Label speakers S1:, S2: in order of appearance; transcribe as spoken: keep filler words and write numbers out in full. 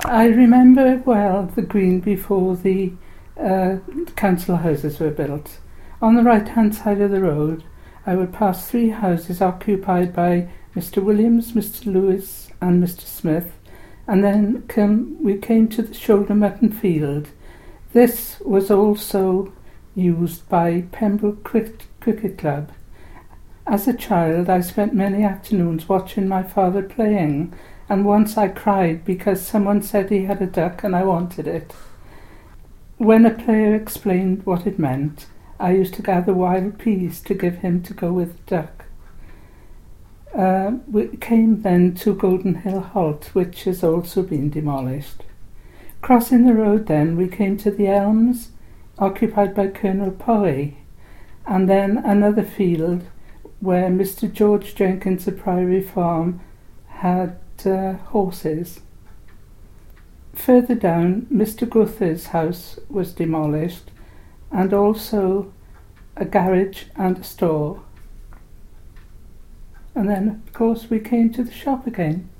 S1: I remember well the green before the uh, council houses were built. On the right-hand side of the road, I would pass three houses occupied by Mister Williams, Mister Lewis and Mister Smith, and then come, we came to the Shoulder Mutton Field. This was also used by Pembroke Cricket, Cricket Club. As a child, I spent many afternoons watching my father playing, and once I cried because someone said he had a duck and I wanted it. When a player explained what it meant, I used to gather wild peas to give him to go with the duck. Uh, we came then to Golden Hill Halt, which has also been demolished. Crossing the road then, we came to the Elms, occupied by Colonel Porry, and then another field where Mister George Jenkins of Priory Farm had uh, horses. Further down, Mister Guthers' house was demolished, and also a garage and a store. And then, of course, we came to the shop again.